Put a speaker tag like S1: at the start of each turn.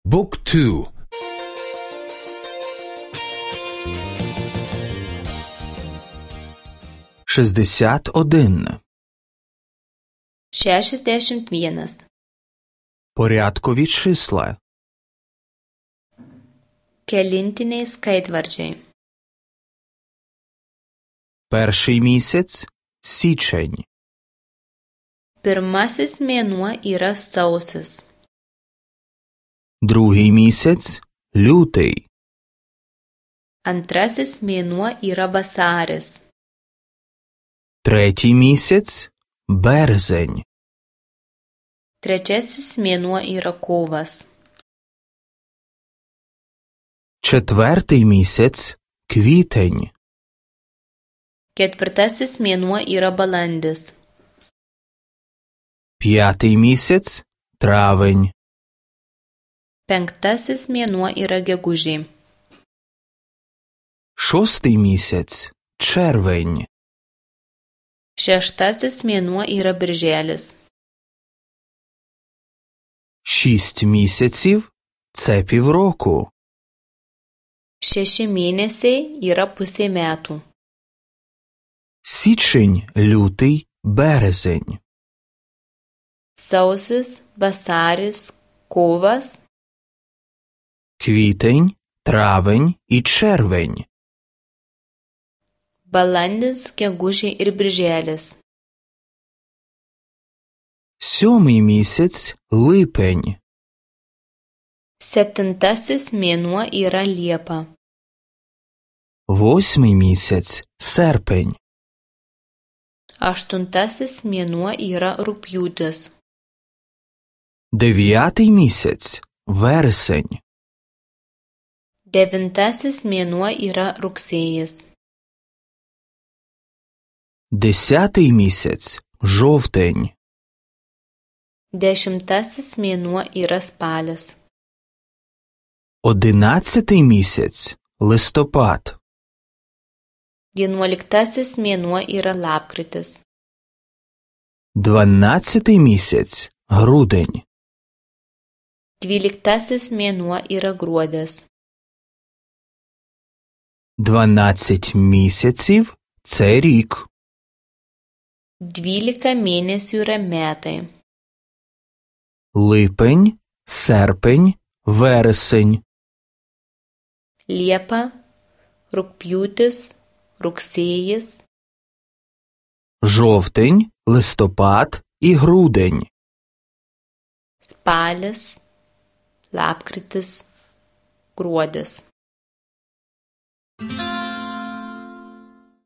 S1: บุ๊กทู
S2: 61
S3: 61.
S2: Порядкові числа.
S3: Kelintiniai skaitvardžiai.
S2: Перший місяць – січень.
S3: Pirmasis mėnuo yra sausis.
S2: Другий місяць – лютий.
S3: Antrasis mėnuo yra vasaris.
S2: Третій місяць – березень.
S3: Trečiasis mėnuo yra kovas.
S2: Четвертий місяць – квітень.
S3: Ketvirtasis mėnuo yra balandis.
S2: П'ятий місяць – травень.
S3: Penktasis mėnuo yra gegužė.
S2: Шостий місяць – червень.
S3: Šeštasis mėnuo yra birželis.
S2: 6 місяців – це півроку.
S3: 6 mėnesiai yra pusė metų.
S2: Січень, лютий, березень.
S3: Sausis, vasaris, kovas.
S2: Квітень, травень і червень.
S3: Balandis, gegužė ir birželis.
S2: Сьомий місяць – липень.
S3: Septintasis mėnuo yra liepa.
S2: Восьмий місяць – серпень.
S3: Aštuntasis mėnuo yra rugpjūtis.
S2: Дев'ятий місяць – вересень.
S3: Devintasis mėnuo yra rugsėjis.
S2: Десятий місяць – жовтень.
S3: Dešimtasis mėnuo yra spalis.
S2: Одинадцятий місяць – листопад.
S3: 11 mėnuo yra lapkritis.
S2: Дванадцятий місяць – грудень.
S3: 12 mėnuo yra gruodis.
S2: 12 місяців – це рік.
S3: 12 mėnesių yra metai.
S2: Липень, серпень, вересень.
S3: Liepa, rugpjūtis, rugsėjis.
S2: Жовтень, листопад і грудень.
S3: Spalis, lapkritis, gruodis.